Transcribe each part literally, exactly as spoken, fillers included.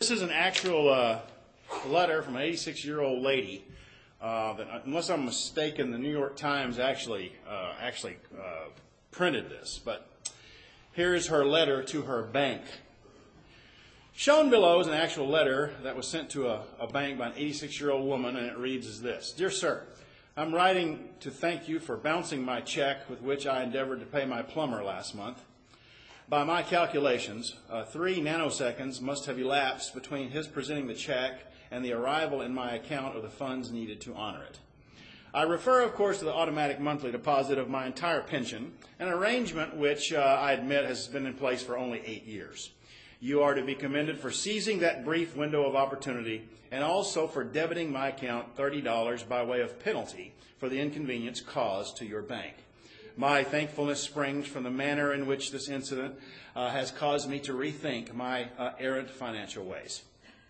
This is an actual uh, letter from an eighty-six-year-old lady uh, that, unless I'm mistaken, the New York Times actually uh, actually uh, printed this. But here's her letter to her bank. Shown below is an actual letter that was sent to a, a bank by an eighty-six-year-old woman, and it reads as this. Dear sir, I'm writing to thank you for bouncing my check with which I endeavored to pay my plumber last month. By my calculations, uh, three nanoseconds must have elapsed between his presenting the check and the arrival in my account of the funds needed to honor it. I refer, of course, to the automatic monthly deposit of my entire pension, an arrangement which uh, I admit has been in place for only eight years. You are to be commended for seizing that brief window of opportunity and also for debiting my account thirty dollars by way of penalty for the inconvenience caused to your bank. My thankfulness springs from the manner in which this incident uh, has caused me to rethink my uh, errant financial ways.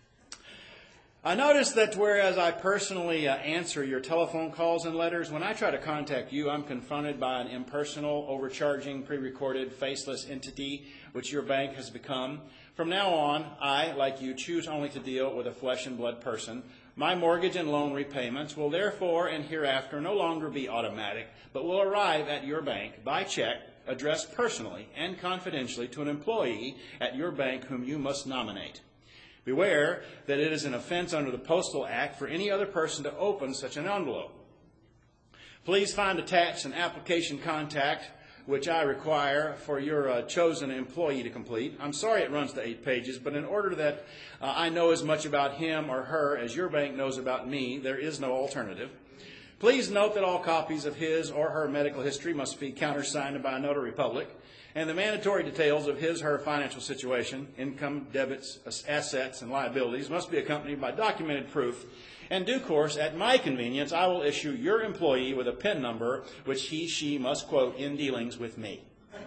I notice that whereas I personally uh, answer your telephone calls and letters, when I try to contact you, I'm confronted by an impersonal, overcharging, pre-recorded, faceless entity which your bank has become. From now on, I, like you, choose only to deal with a flesh and blood person. My mortgage and loan repayments will therefore and hereafter no longer be automatic, but will arrive at your bank by check, addressed personally and confidentially to an employee at your bank whom you must nominate. Beware that it is an offense under the Postal Act for any other person to open such an envelope. Please find attached an application contact which I require for your uh, chosen employee to complete. I'm sorry it runs to eight pages, but in order that uh, I know as much about him or her as your bank knows about me, there is no alternative. Please note that all copies of his or her medical history must be countersigned by a notary public, and the mandatory details of his or her financial situation, income, debits, assets, and liabilities must be accompanied by documented proof. In due course, at my convenience, I will issue your employee with a PIN number which he, she must quote in dealings with me.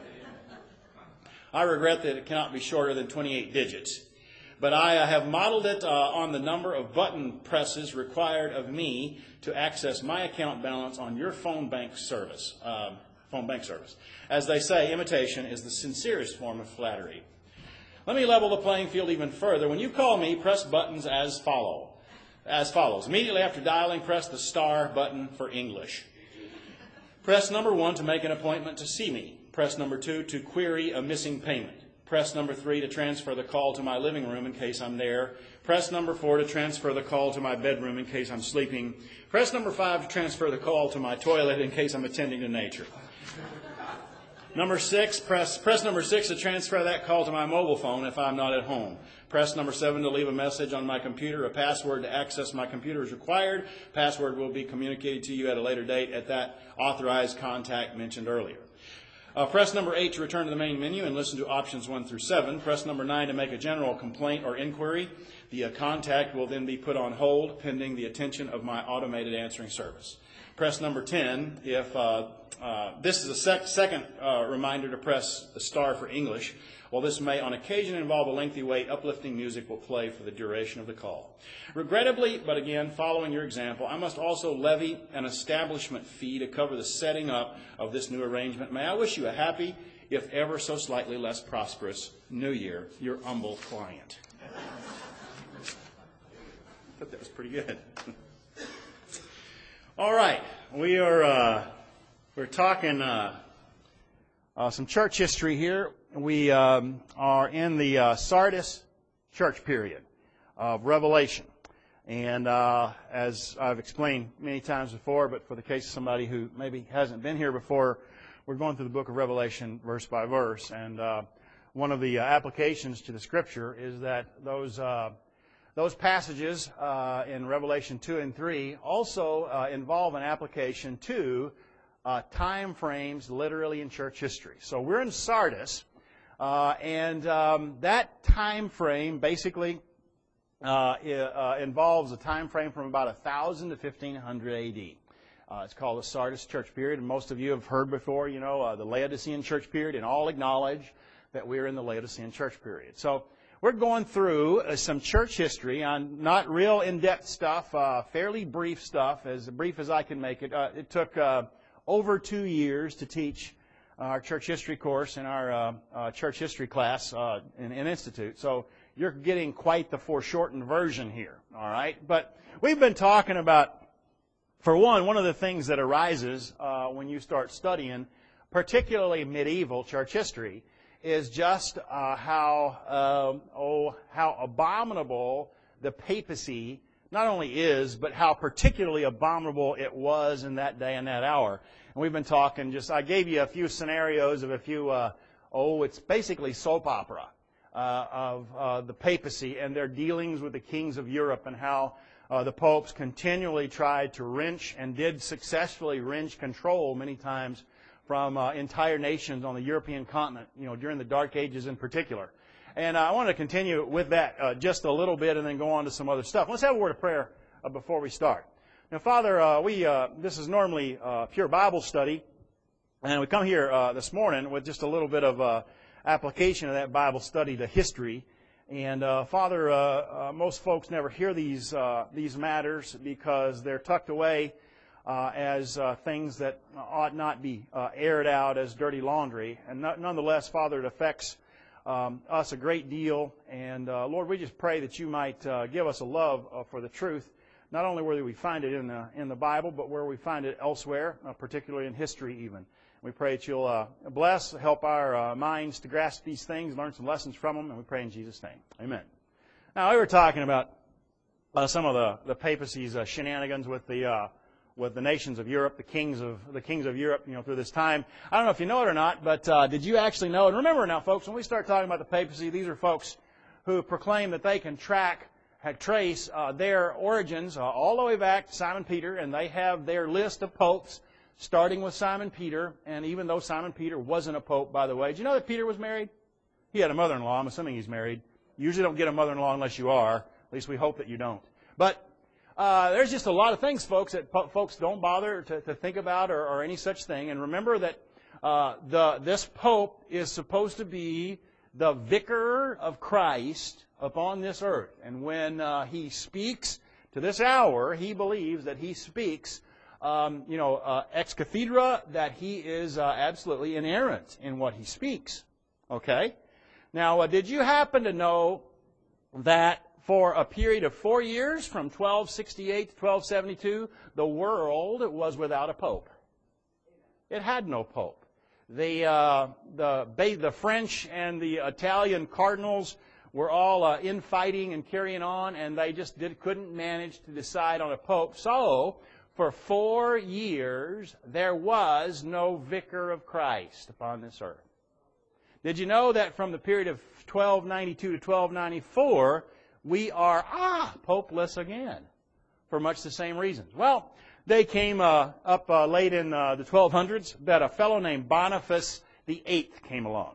I regret that it cannot be shorter than twenty-eight digits, but I have modeled it uh, on the number of button presses required of me to access my account balance on your phone bank service. Uh, phone bank service. As they say, imitation is the sincerest form of flattery. Let me level the playing field even further. When you call me, press buttons as follow. As follows. Immediately after dialing, press the star button for English. Press number one to make an appointment to see me. Press number two to query a missing payment. Press number three to transfer the call to my living room in case I'm there. Press number four to transfer the call to my bedroom in case I'm sleeping. Press number five to transfer the call to my toilet in case I'm attending to nature. Number six, press, press number six to transfer that call to my mobile phone if I'm not at home. Press number seven to leave a message on my computer. A password to access my computer is required. Password will be communicated to you at a later date at that authorized contact mentioned earlier. Uh, press number eight to return to the main menu and listen to options one through seven. Press number nine to make a general complaint or inquiry. The uh, contact will then be put on hold pending the attention of my automated answering service. Press number ten if uh, uh, this is a sec- second uh, reminder to press the star for English. While this may on occasion involve a lengthy wait, uplifting music will play for the duration of the call. Regrettably, but again, following your example, I must also levy an establishment fee to cover the setting up of this new arrangement. May I wish you a happy, if ever so slightly less prosperous, New Year, your humble client. I thought that was pretty good. All right, we are uh, we're talking uh, uh, some church history here. We um, are in the uh, Sardis church period of Revelation. And uh, as I've explained many times before, but for the case of somebody who maybe hasn't been here before, we're going through the book of Revelation verse by verse. And uh, one of the uh, applications to the Scripture is that those uh, those passages uh, in Revelation two and three also uh, involve an application to uh, time frames literally in church history. So we're in Sardis. Uh, and um, that time frame basically uh, uh, involves a time frame from about one thousand to fifteen hundred A D. Uh, it's called the Sardis church period, and most of you have heard before, you know, uh, the Laodicean church period, and all acknowledge that we're in the Laodicean church period. So we're going through uh, some church history on not real in-depth stuff, uh, fairly brief stuff, as brief as I can make it. Uh, it took uh, over two years to teach our church history course in our uh, uh, church history class uh, in, in Institute. So you're getting quite the foreshortened version here, all right? But we've been talking about, for one, one of the things that arises uh, when you start studying, particularly medieval church history, is just uh, how uh, oh how abominable the papacy not only is, but how particularly abominable it was in that day and that hour. And we've been talking. Just I gave you a few scenarios of a few. Uh, oh, it's basically soap opera uh, of uh, the papacy and their dealings with the kings of Europe, and how uh, the popes continually tried to wrench and did successfully wrench control many times from uh, entire nations on the European continent, you know, during the Dark Ages in particular. And uh, I want to continue with that uh, just a little bit and then go on to some other stuff. Let's have a word of prayer uh, before we start. Now, Father, uh, we uh, this is normally uh, pure Bible study, and we come here uh, this morning with just a little bit of uh, application of that Bible study to history. And uh, Father, uh, uh, most folks never hear these uh, these matters because they're tucked away Uh, as uh, things that ought not be uh, aired out as dirty laundry. And no, nonetheless, Father, it affects um, us a great deal. And uh, Lord, we just pray that you might uh, give us a love uh, for the truth, not only where we find it in the, in the Bible, but where we find it elsewhere, uh, particularly in history even. We pray that you'll uh, bless, help our uh, minds to grasp these things, learn some lessons from them, and we pray in Jesus' name. Amen. Now, we were talking about uh, some of the, the papacy's uh, shenanigans with the uh, with the nations of Europe, the kings of the kings of Europe, you know, through this time. I don't know if you know it or not, but uh, did you actually know? And remember now, folks, when we start talking about the papacy, these are folks who proclaim that they can track, trace uh, their origins uh, all the way back to Simon Peter, and they have their list of popes, starting with Simon Peter. And even though Simon Peter wasn't a pope, by the way, did you know that Peter was married? He had a mother-in-law. I'm assuming he's married. You usually don't get a mother-in-law unless you are. At least we hope that you don't. But Uh, there's just a lot of things, folks, that po- folks don't bother to, to think about or, or any such thing. And remember that uh, the this Pope is supposed to be the vicar of Christ upon this earth. And when uh, he speaks to this hour, he believes that he speaks, um, you know, uh, ex cathedra, that he is uh, absolutely inerrant in what he speaks. Okay? Now, uh, did you happen to know that for a period of four years, from twelve sixty-eight to twelve seventy-two, the world was without a pope? It had no pope. The uh, the the French and the Italian cardinals were all uh, infighting and carrying on, and they just did, couldn't manage to decide on a pope. So, for four years, there was no vicar of Christ upon this earth. Did you know that from the period of twelve ninety-two to twelve ninety-four, we are, ah, popeless again, for much the same reasons? Well, they came uh, up uh, late in uh, the twelve hundreds that a fellow named Boniface the Eighth came along.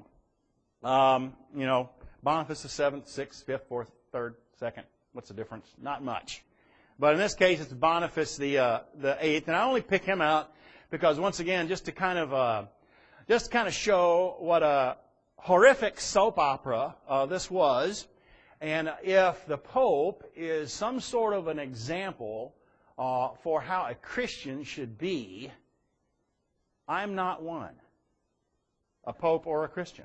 Um, you know, Boniface the Seventh, Sixth, Fifth, Fourth, Third, Second. What's the difference? Not much. But in this case, it's Boniface the uh, the Eighth, and I only pick him out because, once again, just to kind of uh, just to kind of show what a horrific soap opera uh, this was. And if the Pope is some sort of an example uh, for how a Christian should be, I'm not one, a Pope or a Christian.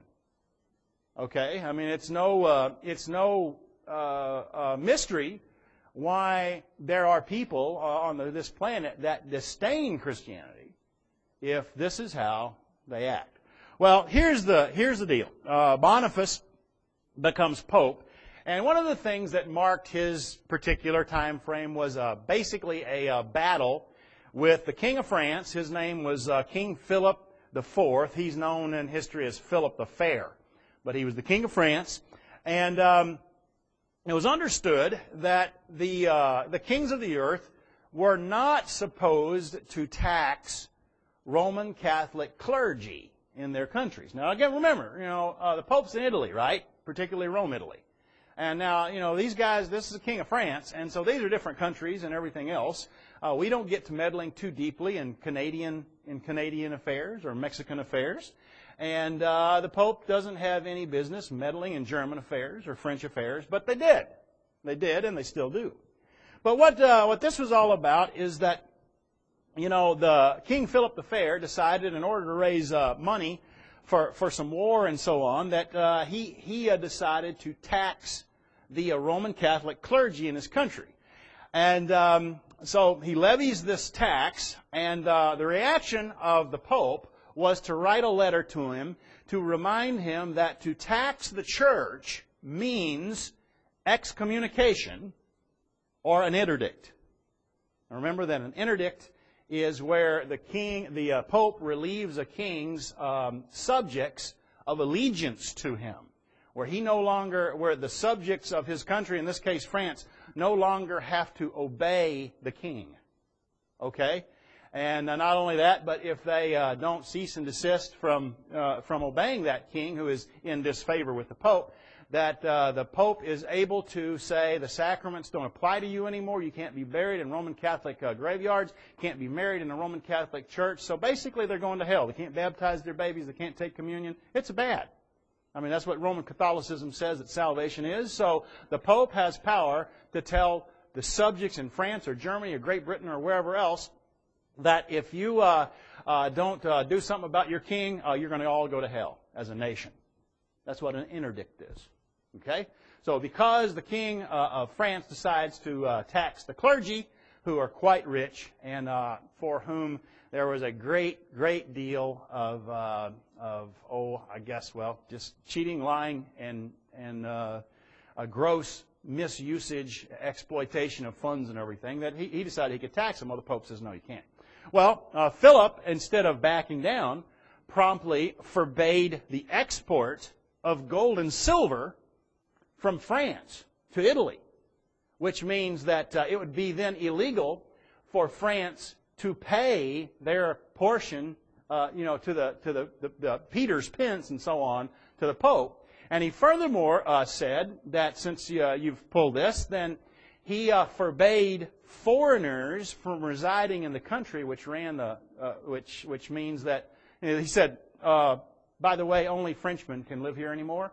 Okay, I mean it's no uh, it's no uh, uh, mystery why there are people uh, on the, this planet that disdain Christianity if this is how they act. Well, here's the here's the deal. Uh, Boniface becomes Pope. And one of the things that marked his particular time frame was uh, basically a uh, battle with the King of France. His name was uh, King Philip the Fourth. He's known in history as Philip the Fair. But he was the King of France. And um, it was understood that the, uh, the kings of the earth were not supposed to tax Roman Catholic clergy in their countries. Now, again, remember, you know, uh, the Pope's in Italy, right? Particularly Rome, Italy. And now, you know, these guys, this is the King of France, and so these are different countries and everything else. Uh, we don't get to meddling too deeply in Canadian in Canadian affairs or Mexican affairs. And uh, the Pope doesn't have any business meddling in German affairs or French affairs, but they did. They did, and they still do. But what uh, what this was all about is that, you know, the King Philip the Fair decided, in order to raise uh, money for, for some war and so on, that uh, he, he uh, decided to tax the uh, Roman Catholic clergy in his country. And um, so he levies this tax, and uh, the reaction of the Pope was to write a letter to him to remind him that to tax the church means excommunication or an interdict. Now remember that an interdict is where the king, the uh, Pope relieves a king's um, subjects of allegiance to him, where he no longer, where the subjects of his country, in this case France, no longer have to obey the king. Okay? And uh, not only that, but if they uh, don't cease and desist from uh, from obeying that king who is in disfavor with the Pope, that uh, the Pope is able to say the sacraments don't apply to you anymore. You can't be buried in Roman Catholic uh, graveyards. Can't be married in a Roman Catholic church. So basically they're going to hell. They can't baptize their babies. They can't take communion. It's bad. I mean, that's what Roman Catholicism says that salvation is. So the Pope has power to tell the subjects in France or Germany or Great Britain or wherever else that if you uh, uh, don't uh, do something about your king, uh, you're going to all go to hell as a nation. That's what an interdict is. Okay? So because the king uh, of France decides to uh, tax the clergy, who are quite rich, and uh, for whom there was a great, great deal of, uh, of oh, I guess, well, just cheating, lying, and, and uh, a gross misusage, exploitation of funds and everything, that he, he decided he could tax them. Well, the Pope says, no, you can't. Well, uh, Philip, instead of backing down, promptly forbade the export of gold and silver from France to Italy, which means that uh, it would be then illegal for France to pay their portion, uh, you know, to the to the, the, the Peter's pence and so on to the Pope. And he furthermore uh, said that since uh, you've pulled this, then he uh, forbade foreigners from residing in the country, which ran the, uh, which which means that, you know, he said, uh, by the way, only Frenchmen can live here anymore.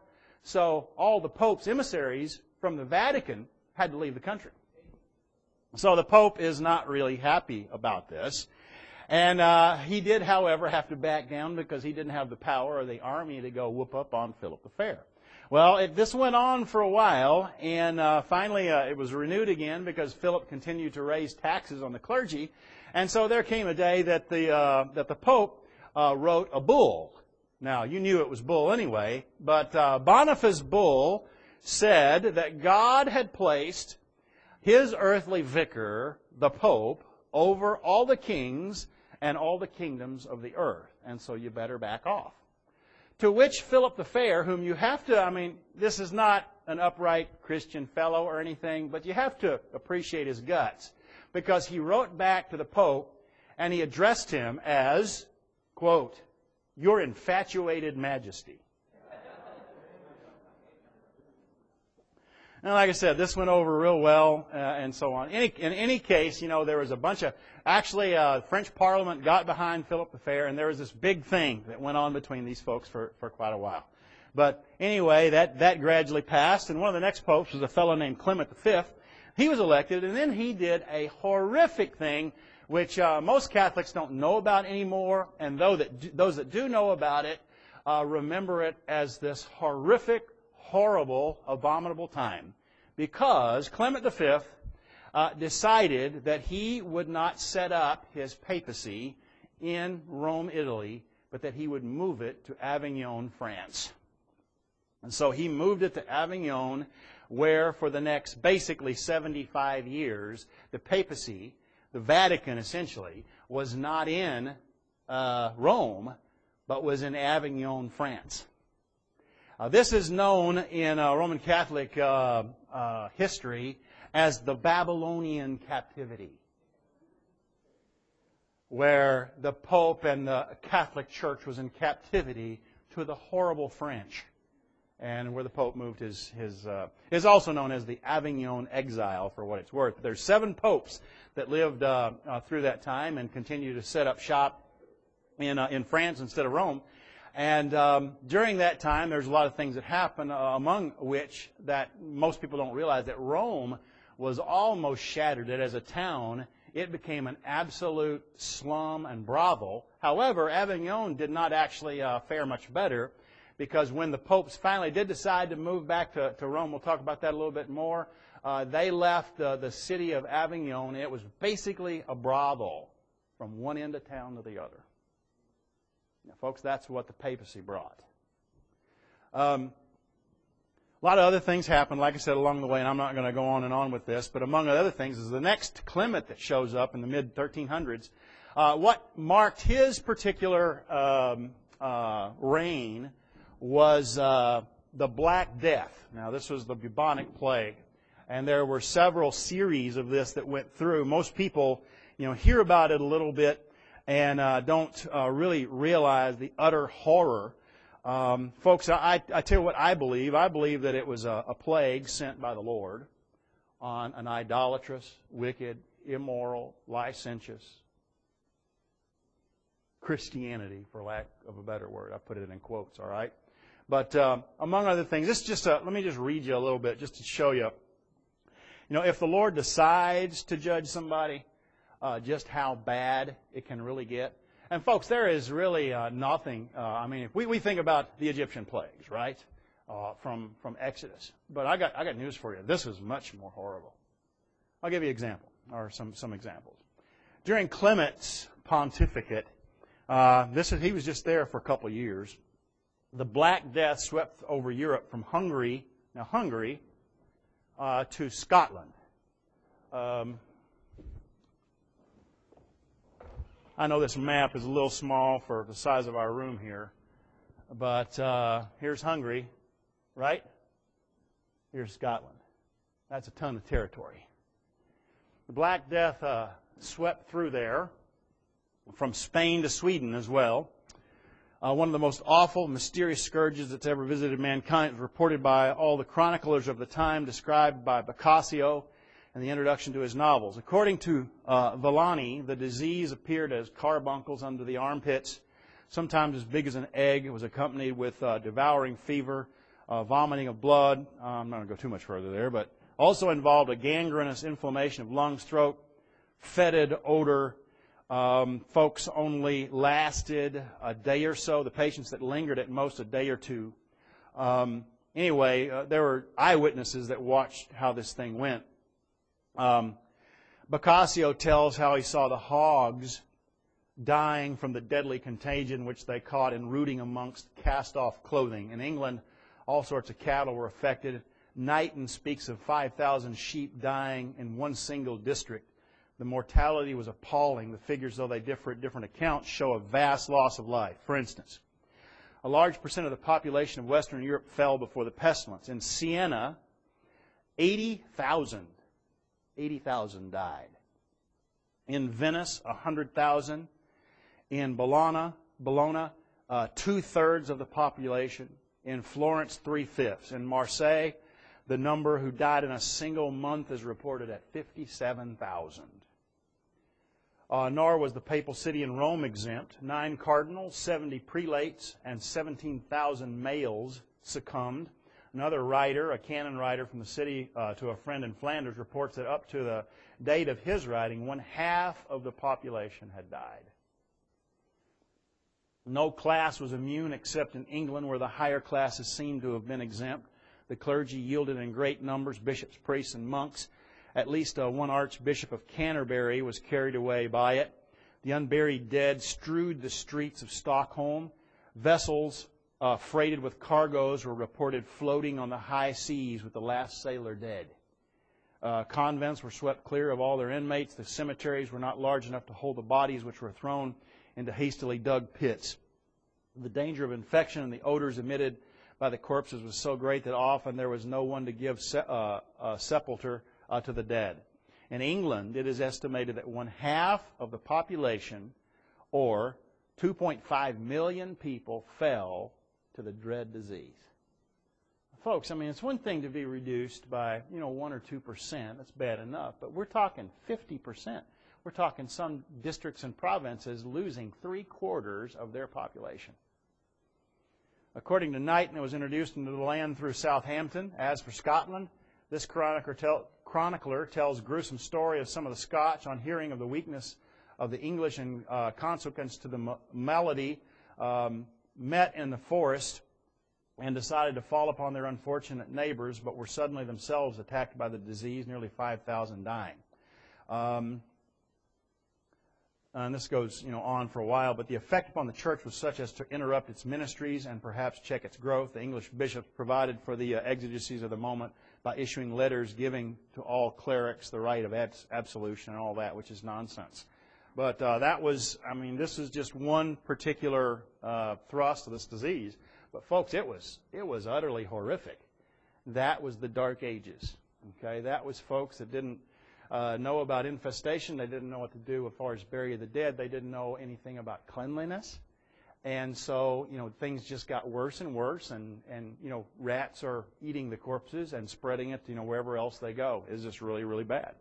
So all the Pope's emissaries from the Vatican had to leave the country. So the Pope is not really happy about this. And uh, he did, however, have to back down because he didn't have the power or the army to go whoop up on Philip the Fair. Well, it, this went on for a while, and uh, finally uh, it was renewed again because Philip continued to raise taxes on the clergy. And so there came a day that the, uh, that the Pope uh, wrote a bull. Now, you knew it was bull anyway, but uh, Boniface Bull said that God had placed His earthly vicar, the Pope, over all the kings and all the kingdoms of the earth, and so you better back off. To which Philip the Fair, whom you have to, I mean, this is not an upright Christian fellow or anything, but you have to appreciate his guts, because he wrote back to the Pope and he addressed him as, quote, "Your infatuated majesty." And like I said, this went over real well, uh, and so on. Any, in any case, you know, there was a bunch of, actually, uh, French Parliament got behind Philip the Fair, and there was this big thing that went on between these folks for, for quite a while. But anyway, that, that gradually passed, and one of the next popes was a fellow named Clement the Fifth. He was elected, and then he did a horrific thing, which uh, most Catholics don't know about anymore, and those that do, those that do know about it uh, remember it as this horrific, horrible, abominable time, because Clement the Fifth uh, decided that he would not set up his papacy in Rome, Italy, but that he would move it to Avignon, France. And so he moved it to Avignon, where for the next basically seventy-five years, the papacy, the Vatican essentially, was not in uh, Rome, but was in Avignon, France. Uh, this is known in uh, Roman Catholic uh, uh, history as the Babylonian captivity, where the Pope and the Catholic Church was in captivity to the horrible French, and where the Pope moved his, his uh, is also known as the Avignon exile, for what it's worth. There's seven popes that lived uh, uh, through that time and continue to set up shop in uh, in France instead of Rome. And um, during that time, there's a lot of things that happen, uh, among which that most people don't realize that Rome was almost shattered. That as a town, it became an absolute slum and brothel. However, Avignon did not actually uh, fare much better, because when the popes finally did decide to move back to, to Rome, we'll talk about that a little bit more, uh, they left uh, the city of Avignon. It was basically a brothel from one end of town to the other. Now, folks, that's what the papacy brought. Um, a lot of other things happened, like I said, along the way, and I'm not going to go on and on with this, but among other things is the next Clement that shows up in the mid thirteen hundreds. Uh, what marked his particular um, uh, reign was uh, the Black Death. Now, this was the bubonic plague, and there were several series of this that went through. Most people, you know, hear about it a little bit and uh, don't uh, really realize the utter horror. Um, folks, I, I tell you what I believe. I believe that it was a, a plague sent by the Lord on an idolatrous, wicked, immoral, licentious Christianity, for lack of a better word. I put it in quotes, all right? But um, among other things, this is just a, let me just read you a little bit just to show you. You know, if the Lord decides to judge somebody, uh, just how bad it can really get. And folks, there is really uh, nothing. Uh, I mean, if we, we think about the Egyptian plagues, right, uh, from from Exodus. But I got I got news for you. This is much more horrible. I'll give you an example, or some some examples. During Clement's pontificate, uh, this is he was just there for a couple of years. The Black Death swept over Europe from Hungary, now Hungary, uh, to Scotland. Um, I know this map is a little small for the size of our room here, but uh, here's Hungary, right? Here's Scotland. That's a ton of territory. The Black Death uh, swept through there, from Spain to Sweden as well. Uh, one of the most awful, mysterious scourges that's ever visited mankind is reported by all the chroniclers of the time, described by Boccaccio in the introduction to his novels. According to uh, Villani, the disease appeared as carbuncles under the armpits, sometimes as big as an egg. It was accompanied with uh, devouring fever, uh, vomiting of blood. Uh, I'm not going to go too much further there, but also involved a gangrenous inflammation of lungs, throat, fetid odor. Um, folks only lasted a day or so. The patients that lingered at most a day or two. Um, anyway, uh, there were eyewitnesses that watched how this thing went. Um, Boccaccio tells how he saw the hogs dying from the deadly contagion which they caught in rooting amongst cast-off clothing. In England, all sorts of cattle were affected. Knighton speaks of five thousand sheep dying in one single district. The mortality was appalling. The figures, though they differ at different accounts, show a vast loss of life. For instance, a large percent of the population of Western Europe fell before the pestilence. In Siena, eighty thousand, eighty thousand died. In Venice, one hundred thousand. In Bologna, Bologna uh, two-thirds of the population. In Florence, three-fifths. In Marseille, the number who died in a single month is reported at fifty-seven thousand. Uh, nor was the papal city in Rome exempt. Nine cardinals, seventy prelates, and seventeen thousand males succumbed. Another writer, a canon writer from the city uh, to a friend in Flanders, reports that up to the date of his writing, one half of the population had died. No class was immune except in England, where the higher classes seem to have been exempt. The clergy yielded in great numbers, bishops, priests, and monks. At least uh, one Archbishop of Canterbury was carried away by it. The unburied dead strewed the streets of Stockholm. Vessels uh, freighted with cargoes were reported floating on the high seas with the last sailor dead. Uh, convents were swept clear of all their inmates. The cemeteries were not large enough to hold the bodies, which were thrown into hastily dug pits. The danger of infection and the odors emitted by the corpses was so great that often there was no one to give se- uh, uh, sepulture uh, to the dead. In England, it is estimated that one half of the population, or two point five million people, fell to the dread disease. Folks, I mean, it's one thing to be reduced by, you know, one or two percent. That's bad enough. But we're talking fifty percent. We're talking some districts and provinces losing three quarters of their population. According to Knighton, it was introduced into the land through Southampton. As for Scotland, this chronicler, tell, chronicler tells a gruesome story of some of the Scotch on hearing of the weakness of the English in uh, consequence to the m- malady um, met in the forest. and decided to fall upon their unfortunate neighbors, but were suddenly themselves attacked by the disease, nearly five thousand dying. Um, and this goes, you know, on for a while, but the effect upon the church was such as to interrupt its ministries and perhaps check its growth. The English bishops provided for the uh, exigencies of the moment by issuing letters giving to all clerics the right of abs- absolution and all that, which is nonsense. But uh, that was, I mean, this is just one particular uh, thrust of this disease. But folks, it was it was utterly horrific. That was the Dark Ages. Okay, that was folks that didn't uh, know about infestation. They didn't know what to do as far as bury the dead. They didn't know anything about cleanliness. And so, you know, things just got worse and worse. And, and you know, rats are eating the corpses and spreading it, you know, wherever else they go. It's just really, really bad.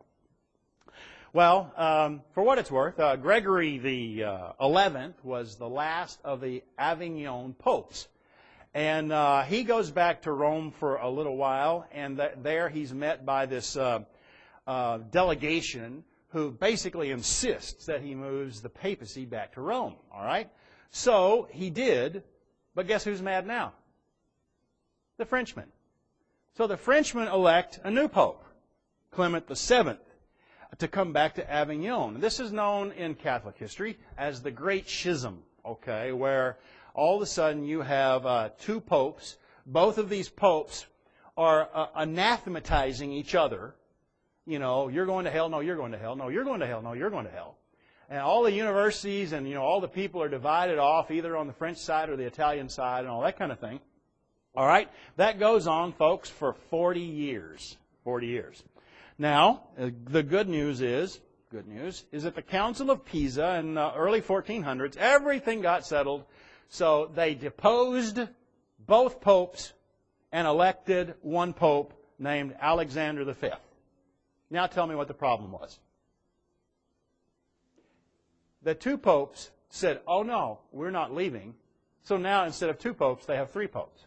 Well, um, for what it's worth, uh, Gregory the uh, eleventh was the last of the Avignon popes. And uh, he goes back to Rome for a little while, and th- there he's met by this uh, uh, delegation who basically insists that he moves the papacy back to Rome. All right? So he did, but guess who's mad now? The Frenchmen. So the Frenchmen elect a new pope, Clement the seventh, to come back to Avignon. This is known in Catholic history as the Great Schism, okay, where all of a sudden you have uh, two popes. Both of these popes are uh, anathematizing each other. You know, you're going to hell, no, you're going to hell, no, you're going to hell, no, you're going to hell. And all the universities and, you know, all the people are divided off either on the French side or the Italian side and all that kind of thing. All right? That goes on, folks, for forty years. forty years. Now, uh, the good news is, good news, is that the Council of Pisa in the early fourteen hundreds, everything got settled. So they deposed both popes and elected one pope named Alexander the fifth. Now tell me what the problem was. The two popes said, oh no, we're not leaving. So now instead of two popes, they have three popes.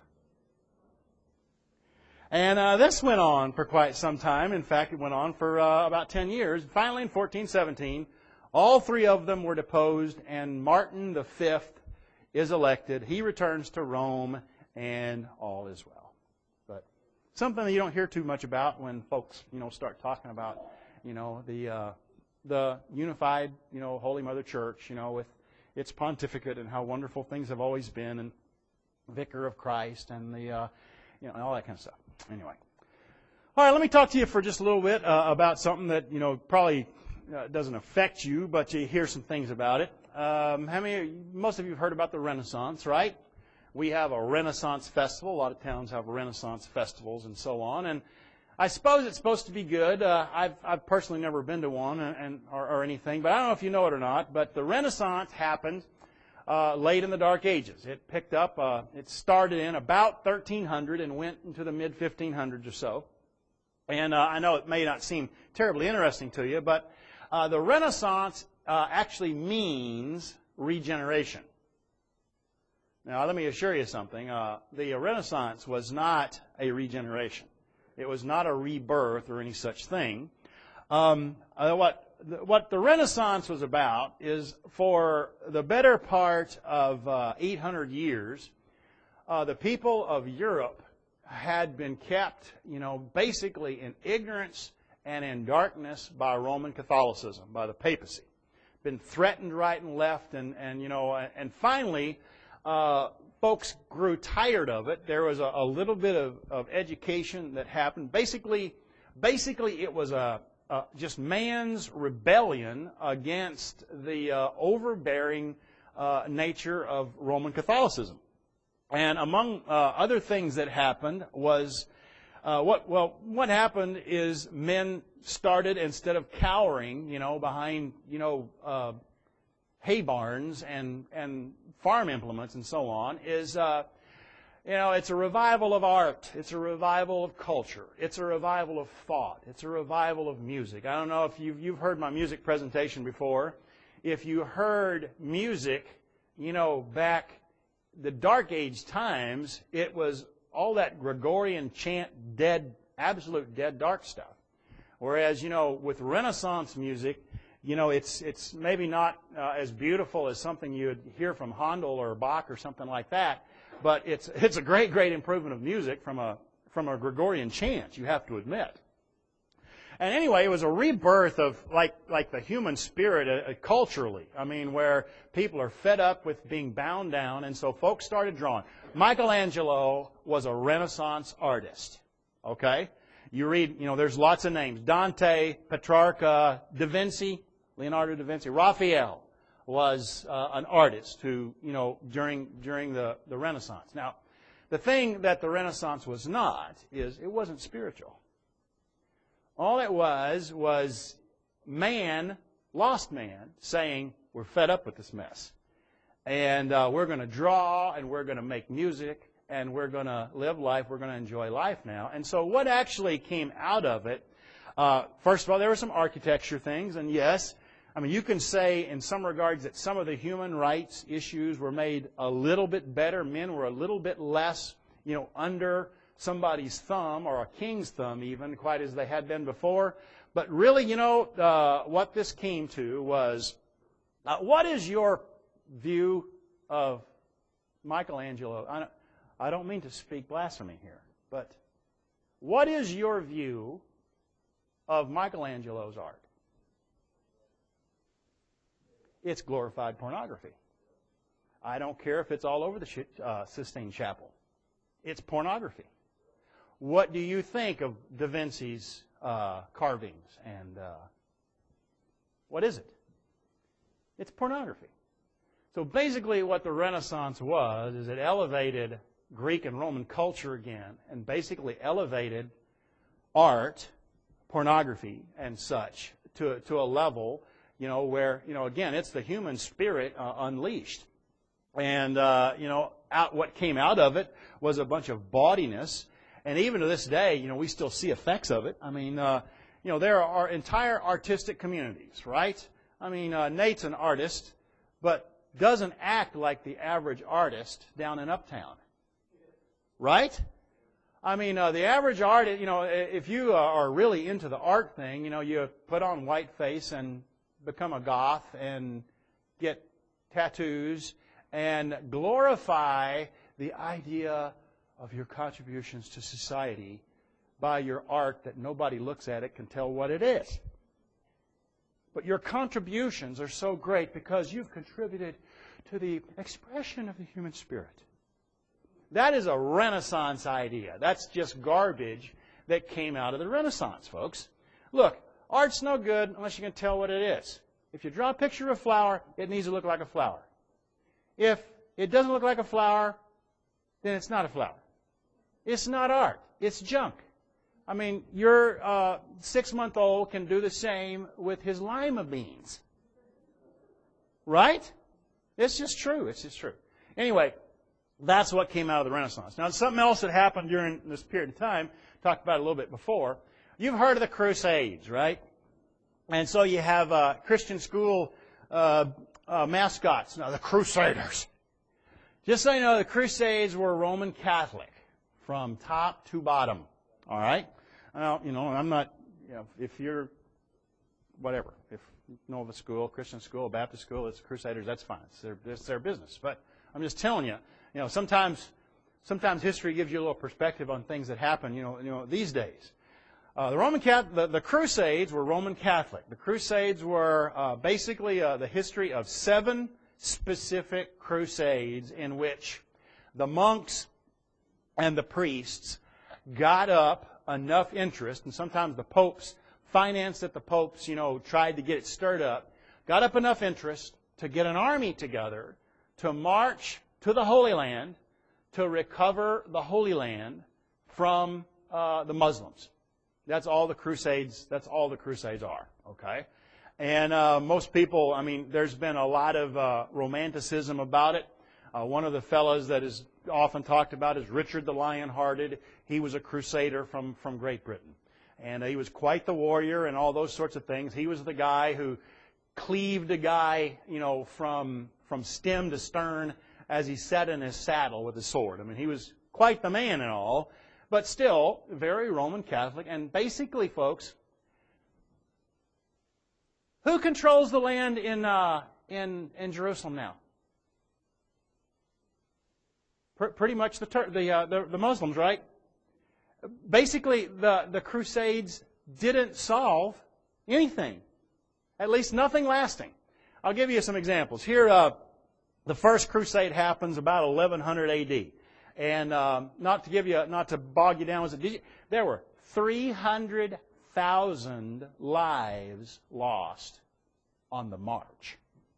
And uh, this went on for quite some time. In fact, it went on for uh, about ten years. Finally, in fourteen seventeen, all three of them were deposed, and Martin the fifth is elected. He returns to Rome, and all is well. But something that you don't hear too much about when folks, you know, start talking about, you know, the uh, the unified, you know, Holy Mother Church, you know, with its pontificate and how wonderful things have always been, and Vicar of Christ, and the, uh, you know, and all that kind of stuff. Anyway, all right, let me talk to you for just a little bit uh, about something that, you know, probably uh, doesn't affect you, but you hear some things about it. Um, how many? Most of you have heard about the Renaissance, right? We have a Renaissance festival. A lot of towns have Renaissance festivals and so on. And I suppose it's supposed to be good. Uh, I've, I've personally never been to one and, and or, or anything, but I don't know if you know it or not. But the Renaissance happened uh, late in the Dark Ages. It picked up. Uh, it started in about thirteen hundred and went into the mid fifteen hundreds or so. And uh, I know it may not seem terribly interesting to you, but uh, the Renaissance Uh, actually means regeneration. Now, let me assure you something. Uh, the Renaissance was not a regeneration. It was not a rebirth or any such thing. Um, uh, what, the, what the Renaissance was about is for the better part of uh, eight hundred years, uh, the people of Europe had been kept, you know, basically in ignorance and in darkness by Roman Catholicism, by the papacy. Been threatened right and left, and, and you know, and finally, uh, folks grew tired of it. There was a, a little bit of, of education that happened. Basically, basically, it was a, a just man's rebellion against the uh, overbearing uh, nature of Roman Catholicism. And among uh, other things that happened was uh, what well, what happened is men started, instead of cowering, you know, behind, you know, uh, hay barns and, and farm implements and so on, is, uh, you know, it's a revival of art. It's a revival of culture. It's a revival of thought. It's a revival of music. I don't know if you've, you've heard my music presentation before. If you heard music, you know, back the Dark Age times, it was all that Gregorian chant, dead, absolute dead dark stuff. Whereas, you know, with Renaissance music, you know, it's it's maybe not uh, as beautiful as something you would hear from Handel or Bach or something like that, but it's it's a great, great improvement of music from a from a Gregorian chant, you have to admit. And anyway, it was a rebirth of like like the human spirit uh, culturally. I mean, where people are fed up with being bound down, and so folks started drawing. Michelangelo was a Renaissance artist. Okay, you read, you know, there's lots of names: Dante, Petrarca, Da Vinci, Leonardo da Vinci, Raphael was uh, an artist who, you know, during during the the Renaissance. Now, the thing that the Renaissance was not is it wasn't spiritual. All it was was man, lost man, saying, we're fed up with this mess. And uh, we're going to draw, and we're going to make music, and we're going to live life. We're going to enjoy life now. And so what actually came out of it, uh, first of all, there were some architecture things. And yes, I mean, you can say in some regards that some of the human rights issues were made a little bit better. Men were a little bit less, you know, under somebody's thumb, or a king's thumb even, quite as they had been before. But really, you know, uh, what this came to was, uh, what is your view of Michelangelo? I don't, I don't mean to speak blasphemy here, but what is your view of Michelangelo's art? It's glorified pornography. I don't care if it's all over the uh, Sistine Chapel. It's pornography. What do you think of Da Vinci's uh, carvings? And uh, what is it? It's pornography. So basically what the Renaissance was is it elevated Greek and Roman culture again, and basically elevated art, pornography, and such to, to a level, you know, where, you know, again, it's the human spirit uh, unleashed. And, uh, you know, out, what came out of it was a bunch of bawdiness. And even to this day, you know, we still see effects of it. I mean, uh, you know, there are entire artistic communities, right? I mean, uh, Nate's an artist, but doesn't act like the average artist down in Uptown, right? I mean, uh, the average artist, you know, if you are really into the art thing, you know, you put on whiteface and become a goth and get tattoos and glorify the idea of your contributions to society by your art that nobody looks at it can tell what it is. But your contributions are so great because you've contributed to the expression of the human spirit. That is a Renaissance idea. That's just garbage that came out of the Renaissance, folks. Look, art's no good unless you can tell what it is. If you draw a picture of a flower, it needs to look like a flower. If it doesn't look like a flower, then it's not a flower. It's not art. It's junk. I mean, your uh, six-month-old can do the same with his lima beans. Right? It's just true. It's just true. Anyway, that's what came out of the Renaissance. Now, something else that happened during this period of time, talked about it a little bit before. You've heard of the Crusades, right? And so you have uh, Christian school uh, uh, mascots. Now, the Crusaders. Just so you know, the Crusades were Roman Catholic from top to bottom. All right? Now, you know, I'm not, you know, if you're, whatever, if you know of a school, Christian school, Baptist school, it's Crusaders, that's fine. It's their, it's their business. But I'm just telling you, you know, sometimes, sometimes history gives you a little perspective on things that happen, you know, you know, these days. Uh, the Roman Catholic, the, the Crusades were Roman Catholic. The Crusades were uh, basically uh, the history of seven specific crusades in which the monks and the priests got up enough interest, and sometimes the popes financed it, the popes, you know, tried to get it stirred up, got up enough interest to get an army together to march to the Holy Land to recover the Holy Land from uh, the Muslims. That's all the Crusades, that's all the Crusades are, okay? And uh, most people, I mean, there's been a lot of uh, romanticism about it. Uh, one of the fellows that is often talked about is Richard the Lion-Hearted. He was a crusader from, from Great Britain. And uh, he was quite the warrior and all those sorts of things. He was the guy who cleaved a guy, you know, from, from stem to stern as he sat in his saddle with his sword. I mean, he was quite the man and all, but still very Roman Catholic. And basically, folks, who controls the land in, uh, in, in Jerusalem now? Pr- pretty much the, Tur- the, uh, the the Muslims, right? Basically, the, the Crusades didn't solve anything, at least nothing lasting. I'll give you some examples. Here, uh, the first crusade happens about eleven hundred A D, and um, not to give you, not to bog you down, was it? Did you, there were three hundred thousand lives lost on the march.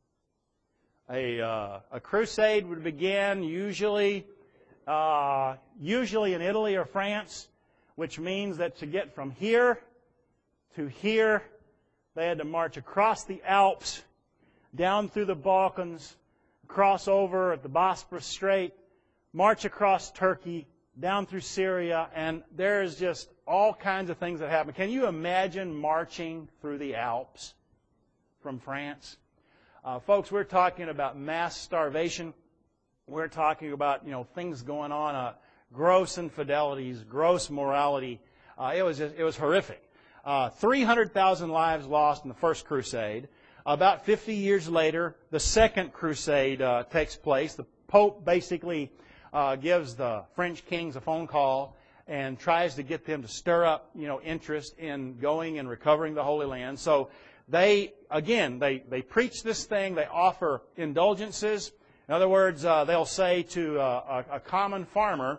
A uh, a crusade would begin usually, uh, usually in Italy or France, which means that to get from here to here, they had to march across the Alps, down through the Balkans, cross over at the Bosporus Strait, march across Turkey, down through Syria, and there's just all kinds of things that happen. Can you imagine marching through the Alps from France? Uh, folks, we're talking about mass starvation. We're talking about, you know, things going on, uh, gross infidelities, gross morality. Uh, it was just, it was horrific. Uh, three hundred thousand lives lost in the first crusade. About fifty years later, the second crusade uh, takes place. The Pope basically uh, gives the French kings a phone call and tries to get them to stir up, you know, interest in going and recovering the Holy Land. So they, again, they, they preach this thing. They offer indulgences. In other words, uh, they'll say to uh, a, a common farmer,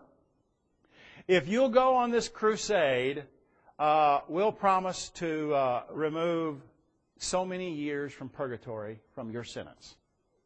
if you'll go on this crusade, uh, we'll promise to uh, remove so many years from purgatory from your sentence.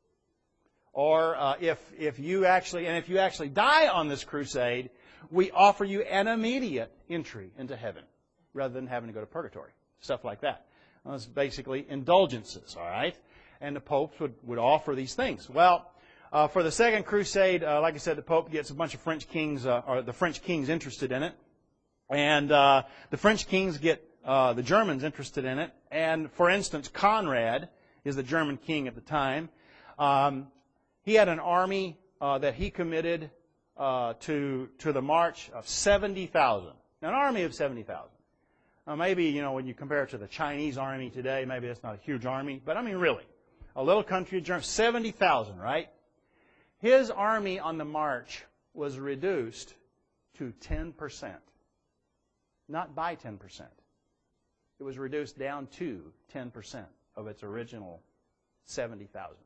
Or uh, if if you actually and if you actually die on this crusade, we offer you an immediate entry into heaven rather than having to go to purgatory. Stuff like that. Well, it's basically indulgences, all right? And the popes would, would offer these things. Well, uh, for the second crusade, uh, like I said, the Pope gets a bunch of French kings, uh, or the French kings interested in it. And uh, the French kings get uh, the Germans interested in it. And, for instance, Conrad is the German king at the time. Um, he had an army uh, that he committed uh, to to the march of seventy thousand. Now, an army of seventy thousand. Now, maybe, you know, when you compare it to the Chinese army today, maybe that's not a huge army. But, I mean, really, a little country of Germany, seventy thousand, right? His army on the march was reduced to ten percent. Not by ten percent. It was reduced down to ten percent of its original seventy thousand.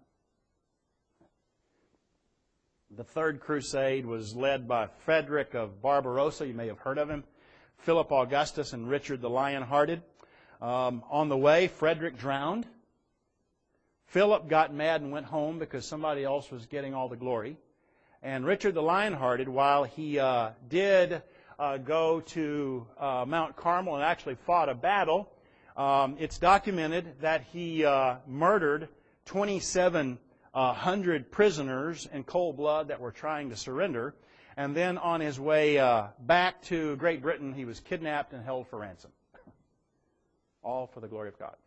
The Third Crusade was led by Frederick of Barbarossa. You may have heard of him. Philip Augustus and Richard the Lion-Hearted. Um, on the way, Frederick drowned. Philip got mad and went home because somebody else was getting all the glory. And Richard the Lion-Hearted, while he uh, did uh, go to uh, Mount Carmel and actually fought a battle, um, it's documented that he uh, murdered twenty-seven hundred prisoners in cold blood that were trying to surrender. And then on his way uh, back to Great Britain, he was kidnapped and held for ransom. All for the glory of God.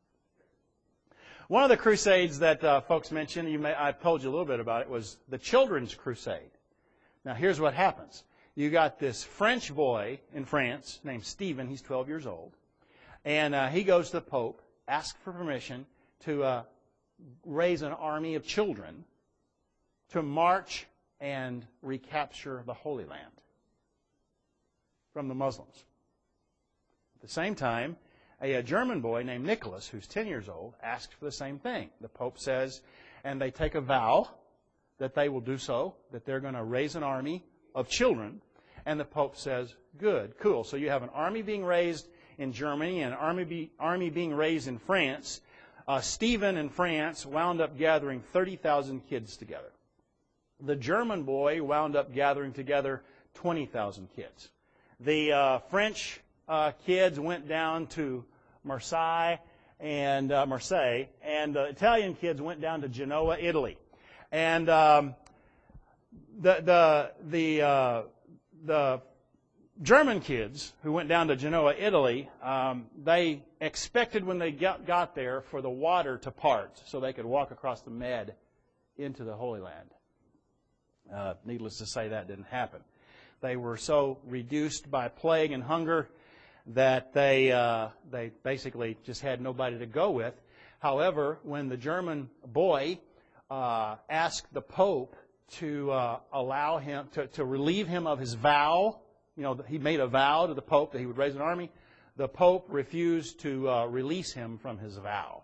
One of the crusades that uh, folks mentioned, you may, I've told you a little bit about it, was the Children's Crusade. Now, here's what happens. You got this French boy in France named Stephen. He's twelve years old. And uh, he goes to the Pope, asks for permission to uh, raise an army of children to march and recapture the Holy Land from the Muslims. At the same time, a, a German boy named Nicholas, who's ten years old, asks for the same thing. The Pope says, and they take a vow that they will do so, that they're going to raise an army of children. And the Pope says, good, cool. So you have an army being raised in Germany and an army, be, army being raised in France. Uh, Stephen in France wound up gathering thirty thousand kids together. The German boy wound up gathering together twenty thousand kids. The uh, French uh, kids went down to Marseille and uh, Marseille, and the Italian kids went down to Genoa, Italy. And um, the the the uh, the German kids who went down to Genoa, Italy, um, they expected when they got, got there for the water to part so they could walk across the Med into the Holy Land. Uh, needless to say, that didn't happen. They were so reduced by plague and hunger that they uh, they basically just had nobody to go with. However, when the German boy uh, asked the Pope to uh, allow him, to, to relieve him of his vow. You know, he made a vow to the Pope that he would raise an army. The Pope refused to uh, release him from his vow.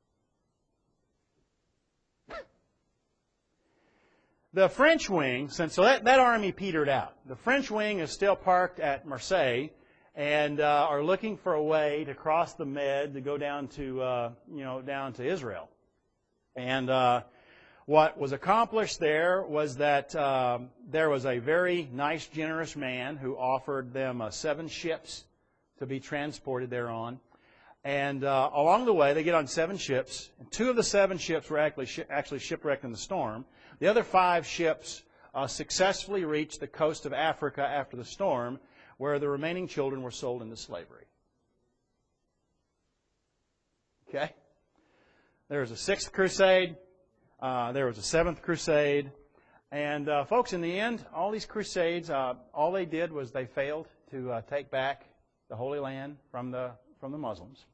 The French wing, since so that, that army petered out. The French wing is still parked at Marseille and uh, are looking for a way to cross the Med to go down to uh, you know down to Israel. And uh, what was accomplished there was that um, there was a very nice, generous man who offered them uh, seven ships to be transported thereon. And uh, along the way, they get on seven ships. And two of the seven ships were actually, sh- actually shipwrecked in the storm. The other five ships uh, successfully reached the coast of Africa after the storm, where the remaining children were sold into slavery. Okay? There was a sixth crusade. Uh, there was a seventh crusade. And, uh, folks, in the end, all these crusades, uh, all they did was they failed to uh, take back the Holy Land from the from the Muslims.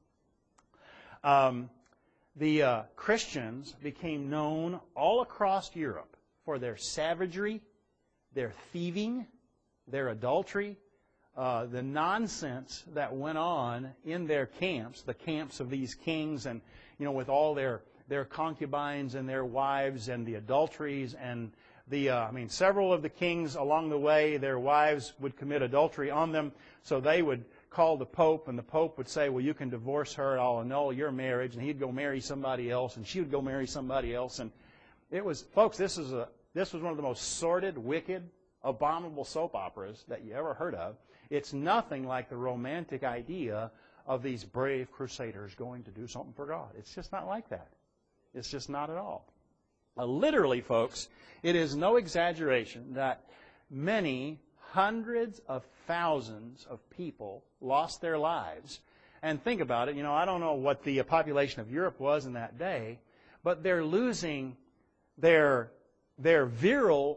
Um, the uh, Christians became known all across Europe for their savagery, their thieving, their adultery, uh, the nonsense that went on in their camps, the camps of these kings, and you know, with all their their concubines and their wives, and the adulteries, and the uh, I mean, several of the kings along the way, their wives would commit adultery on them, so they would call the Pope, and the Pope would say, well, you can divorce her, I'll annul your marriage, and he'd go marry somebody else, and she would go marry somebody else. And it was, folks, this is a this was one of the most sordid, wicked, abominable soap operas that you ever heard of. It's nothing like the romantic idea of these brave crusaders going to do something for God. It's just not like that. It's just not at all. Uh, literally, folks, it is no exaggeration that many hundreds of thousands of people lost their lives. And think about it, you know, I don't know what the population of Europe was in that day, but they're losing their, their virile,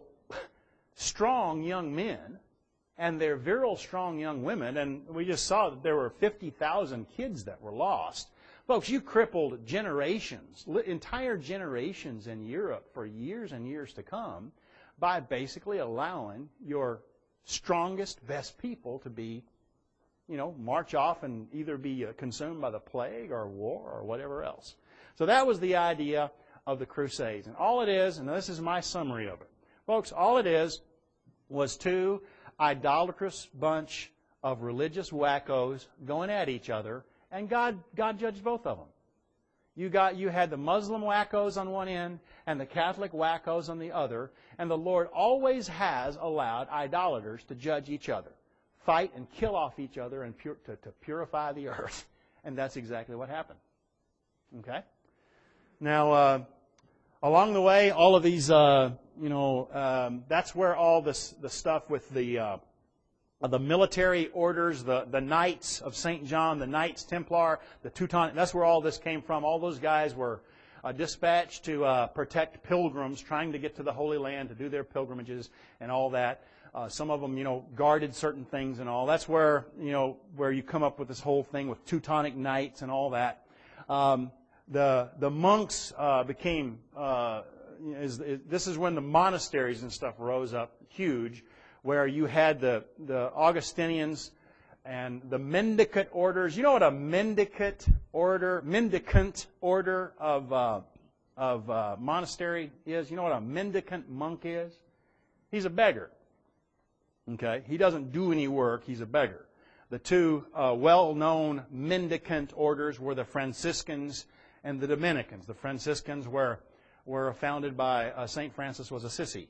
strong young men and their virile, strong young women. And we just saw that there were fifty thousand kids that were lost. Folks, you crippled generations, entire generations in Europe for years and years to come by basically allowing your strongest, best people to be, you know, march off and either be consumed by the plague or war or whatever else. So that was the idea of the Crusades. And all it is, and this is my summary of it, folks, all it is was two idolatrous bunch of religious wackos going at each other, and God, God judged both of them. You got, you had the Muslim wackos on one end and the Catholic wackos on the other, and the Lord always has allowed idolaters to judge each other, fight and kill off each other, and pur- to, to purify the earth. And that's exactly what happened. Okay? Now, uh, along the way, all of these, uh, you know, um, that's where all this the stuff with the uh, the military orders, the, the Knights of Saint John, the Knights Templar, the Teutonic, that's where all this came from. All those guys were uh, dispatched to uh, protect pilgrims trying to get to the Holy Land to do their pilgrimages and all that. Uh, some of them, you know, guarded certain things and all. That's where, you know, where you come up with this whole thing with Teutonic Knights and all that. Um, the the monks uh, became, uh, is, is, this is when the monasteries and stuff rose up huge, where you had the, the Augustinians and the mendicant orders. You know what a mendicant order, mendicant order of uh, of uh, monastery is? You know what a mendicant monk is? He's a beggar. Okay? He doesn't do any work. He's a beggar. The two uh, well-known mendicant orders were the Franciscans and the Dominicans. The Franciscans were, were founded by uh, Saint Francis was Assisi.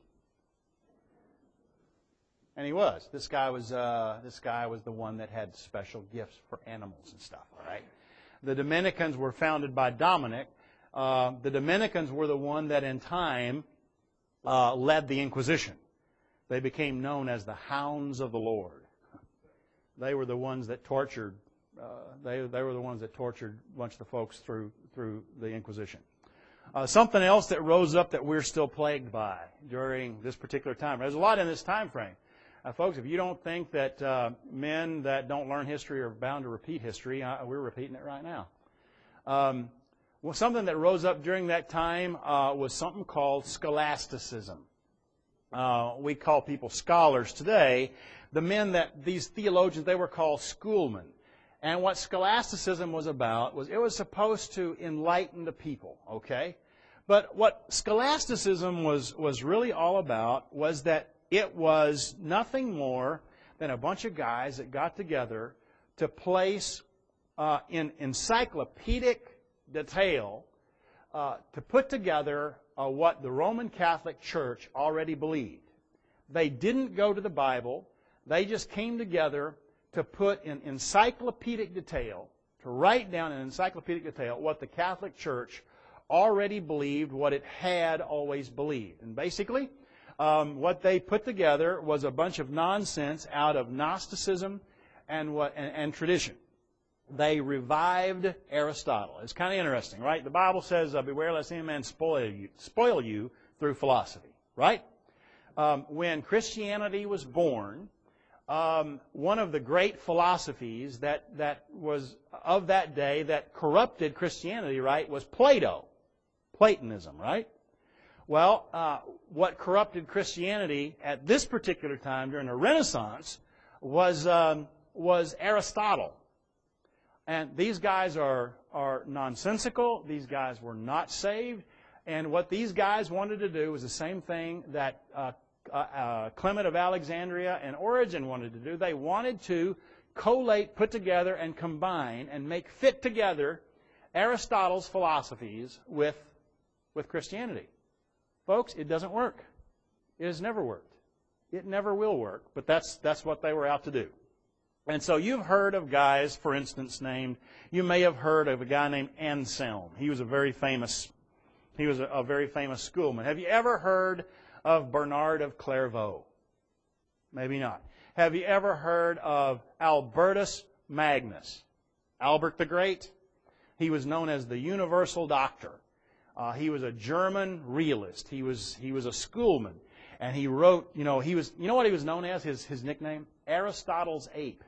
And he was. This guy was. Uh, this guy was the one that had special gifts for animals and stuff. All right. The Dominicans were founded by Dominic. Uh, the Dominicans were the one that, in time, uh, led the Inquisition. They became known as the Hounds of the Lord. They were the ones that tortured. Uh, they they were the ones that tortured a bunch of the folks through through the Inquisition. Uh, something else that rose up that we're still plagued by during this particular time. There's a lot in this time frame. Uh, folks, if you don't think that uh, men that don't learn history are bound to repeat history, uh, we're repeating it right now. Um, well, something that rose up during that time uh, was something called scholasticism. uh, we call people scholars today, the men that, these theologians, they were called schoolmen. And what scholasticism was about was it was supposed to enlighten the people, okay? But what scholasticism was, was really all about was that it was nothing more than a bunch of guys that got together to place uh, in encyclopedic detail, uh, to put together uh, what the Roman Catholic Church already believed. They didn't go to the Bible. They just came together to put in encyclopedic detail, to write down in encyclopedic detail what the Catholic Church already believed, what it had always believed. And basically, um, what they put together was a bunch of nonsense out of Gnosticism and, what, and, and tradition. They revived Aristotle. It's kind of interesting, right? The Bible says, uh, beware lest any man spoil you, spoil you through philosophy, right? Um, when Christianity was born, Um, one of the great philosophies that, that was of that day that corrupted Christianity, right, was Plato. Platonism, right? Well, uh, what corrupted Christianity at this particular time during the Renaissance was, um, was Aristotle. And these guys are, are nonsensical. These guys were not saved. And what these guys wanted to do was the same thing that uh, Uh, uh, Clement of Alexandria and Origen wanted to do. They wanted to collate, put together, and combine and make fit together Aristotle's philosophies with, with Christianity. Folks, it doesn't work. It has never worked. It never will work, but that's, that's what they were out to do. And so you've heard of guys, for instance, named, you may have heard of a guy named Anselm. He was a very famous, he was a, a very famous schoolman. Have you ever heard of Bernard of Clairvaux? Maybe not. Have you ever heard of Albertus Magnus? Albert the Great? He was known as the Universal Doctor. Uh, he was a German realist. He was he was a schoolman, and he wrote. You know, he was. You know what he was known as? His his nickname? Aristotle's ape.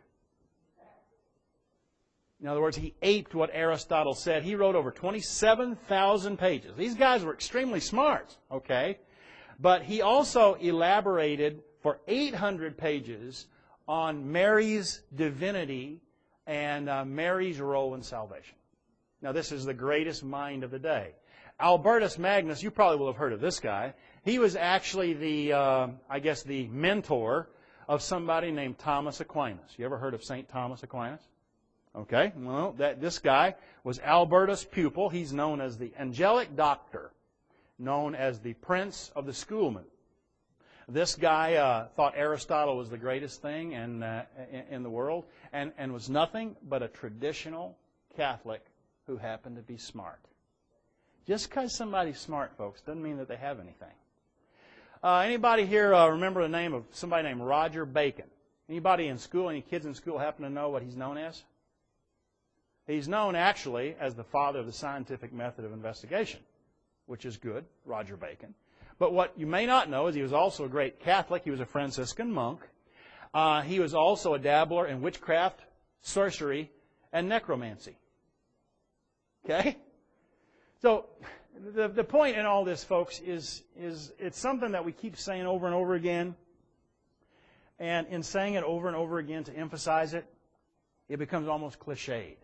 In other words, he aped what Aristotle said. He wrote over twenty-seven thousand pages. These guys were extremely smart. Okay. But he also elaborated for eight hundred pages on Mary's divinity and uh, Mary's role in salvation. Now, this is the greatest mind of the day. Albertus Magnus, you probably will have heard of this guy. He was actually the, uh, I guess, the mentor of somebody named Thomas Aquinas. You ever heard of Saint Thomas Aquinas? Okay, well, that, this guy was Albertus' pupil. He's known as the angelic doctor, known as the Prince of the Schoolmen. This guy uh, thought Aristotle was the greatest thing in, uh, in, in the world and, and was nothing but a traditional Catholic who happened to be smart. Just because somebody's smart, folks, doesn't mean that they have anything. Uh, anybody here uh, remember the name of somebody named Roger Bacon? Anybody in school, any kids in school happen to know what he's known as? He's known actually as the father of the scientific method of investigation, which is good, Roger Bacon. But what you may not know is he was also a great Catholic. He was a Franciscan monk. Uh, he was also a dabbler in witchcraft, sorcery, and necromancy. Okay? So the, the point in all this, folks, is, is it's something that we keep saying over and over again. And in saying it over and over again to emphasize it, it becomes almost cliched.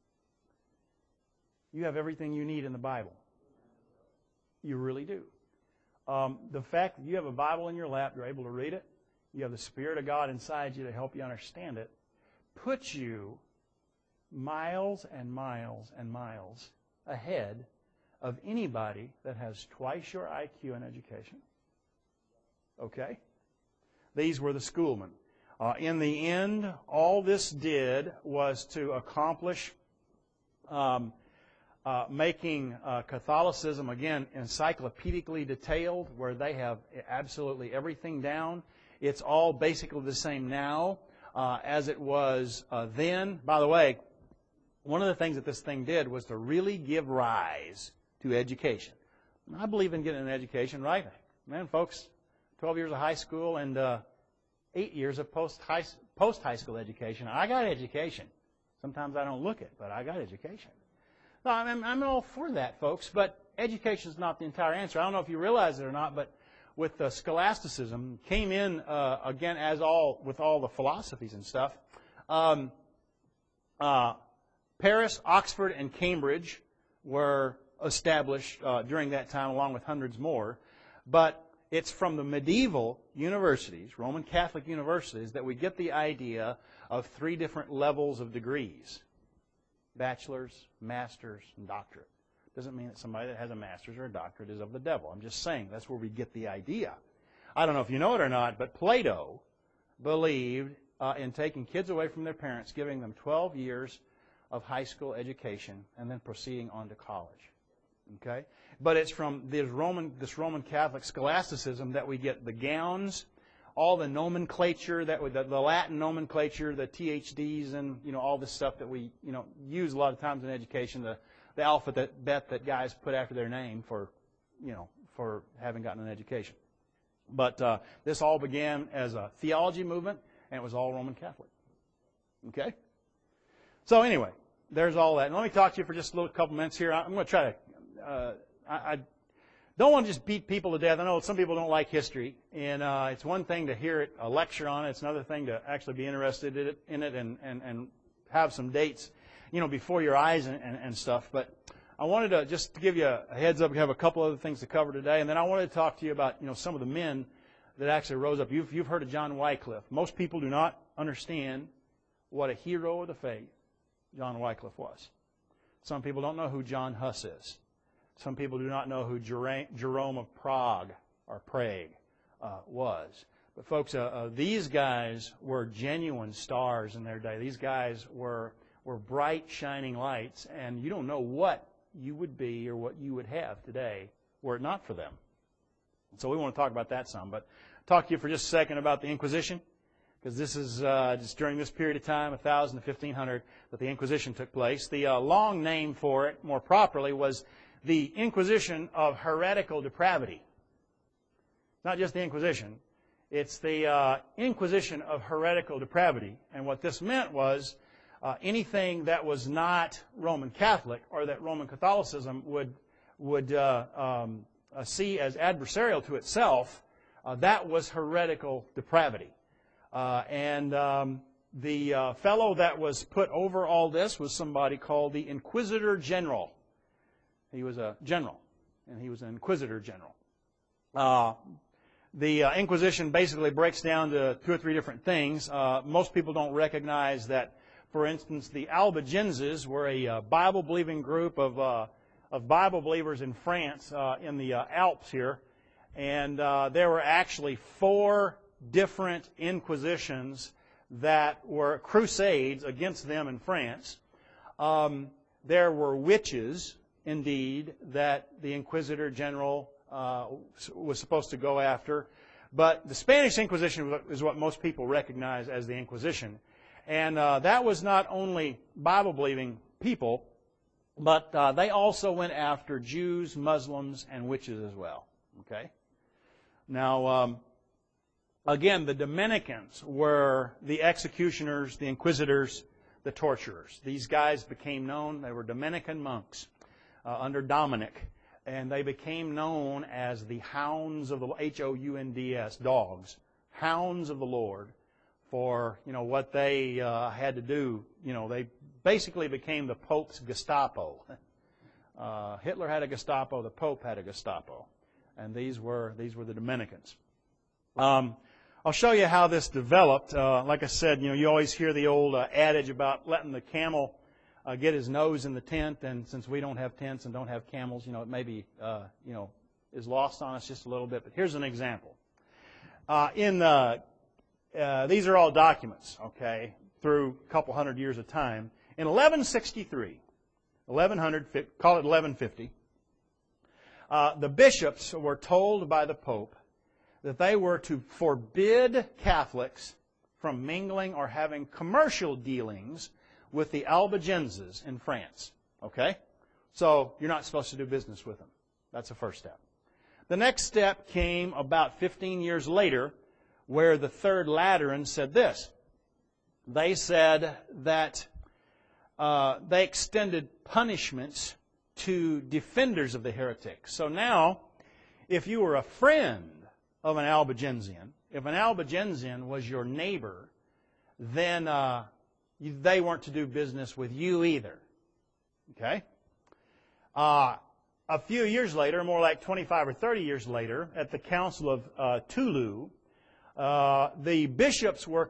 You have everything you need in the Bible. You really do. Um, the fact that you have a Bible in your lap, you're able to read it, you have the Spirit of God inside you to help you understand it, puts you miles and miles and miles ahead of anybody that has twice your I Q in education. Okay? These were the schoolmen. Uh, in the end, all this did was to accomplish um, uh, making uh, Catholicism, again, encyclopedically detailed, where they have absolutely everything down. It's all basically the same now uh, as it was uh, then. By the way, one of the things that this thing did was to really give rise to education. I believe in getting an education, right? Man, folks, twelve years of high school and uh, eight years of post-high, post-high school education. I got education. Sometimes I don't look it, but I got education. No, I'm, I'm all for that, folks, but education is not the entire answer. I don't know if you realize it or not, but with uh, scholasticism came in uh, again as all with all the philosophies and stuff. Um, uh, Paris, Oxford, and Cambridge were established uh, during that time, along with hundreds more. But it's from the medieval universities, Roman Catholic universities, that we get the idea of three different levels of degrees: bachelor's, master's, and doctorate. Doesn't mean that somebody that has a master's or a doctorate is of the devil. I'm just saying that's where we get the idea. I don't know if you know it or not, but Plato believed uh, in taking kids away from their parents, giving them twelve years of high school education, and then proceeding on to college. Okay? But it's from this Roman, this Roman Catholic scholasticism that we get the gowns, all the nomenclature, that the, the Latin nomenclature, the T H Ds, and you know all this stuff that we you know use a lot of times in education. The the alphabet bet that guys put after their name for, you know, for having gotten an education. But uh, this all began as a theology movement, and it was all Roman Catholic. Okay? So anyway, there's all that. And let me talk to you for just a little couple minutes here. I'm going to try to, uh, I, I don't want to just beat people to death. I know some people don't like history, and uh, it's one thing to hear it, a lecture on it. It's another thing to actually be interested in it, in it and, and, and have some dates, you know, before your eyes and, and, and stuff. But I wanted to just to give you a heads up. We have a couple other things to cover today, and then I wanted to talk to you about, you know, some of the men that actually rose up. You've, you've heard of John Wycliffe. Most people do not understand what a hero of the faith John Wycliffe was. Some people don't know who John Huss is. Some people do not know who Jerome of Prague or Prague uh, was. But folks, uh, uh, these guys were genuine stars in their day. These guys were were bright, shining lights, and you don't know what you would be or what you would have today were it not for them. So we want to talk about that some, but talk to you for just a second about the Inquisition, because this is uh, just during this period of time, one thousand to fifteen hundred, that the Inquisition took place. The uh, long name for it, more properly, was the Inquisition of Heretical Depravity. Not just the Inquisition. It's the uh, Inquisition of Heretical Depravity. And what this meant was uh, anything that was not Roman Catholic or that Roman Catholicism would, would uh, um, uh, see as adversarial to itself, uh, that was heretical depravity. Uh, and um, the uh, fellow that was put over all this was somebody called the Inquisitor General. He was a general, and he was an Inquisitor General. Uh, the uh, Inquisition basically breaks down to two or three different things. Uh, most people don't recognize that, for instance, the Albigenses were a uh, Bible-believing group of, uh, of Bible believers in France, uh, in the uh, Alps here. And uh, there were actually four different inquisitions that were crusades against them in France. Um, there were witches, indeed, that the Inquisitor General uh, was supposed to go after. But the Spanish Inquisition is what most people recognize as the Inquisition. And uh, that was not only Bible-believing people, but uh, they also went after Jews, Muslims, and witches as well. Okay? Now, um, again, the Dominicans were the executioners, the inquisitors, the torturers. These guys became known, they were Dominican monks uh, under Dominic, and they became known as the hounds of the, H O U N D S, dogs, hounds of the Lord, for, you know, what they uh, had to do. You know, they basically became the Pope's Gestapo. Uh, Hitler had a Gestapo, the Pope had a Gestapo, and these were, these were the Dominicans. Um, I'll show you how this developed. Uh, like I said, you know, you always hear the old uh, adage about letting the camel uh, get his nose in the tent, and since we don't have tents and don't have camels, you know, it maybe, uh, you know, is lost on us just a little bit. But here's an example. Uh, in uh, uh, these are all documents, okay, through a couple hundred years of time. In eleven sixty-three, eleven hundred, call it eleven fifty, uh, the bishops were told by the Pope that they were to forbid Catholics from mingling or having commercial dealings with the Albigenses in France. Okay? So you're not supposed to do business with them. That's the first step. The next step came about fifteen years later, where the Third Lateran said this. They said that uh, they extended punishments to defenders of the heretics. So now, if you were a friend of an Albigensian. If an Albigensian was your neighbor, then uh, you, they weren't to do business with you either. Okay? Uh, a few years later, more like twenty-five or thirty years later, at the Council of uh, Toulouse, uh, the bishops were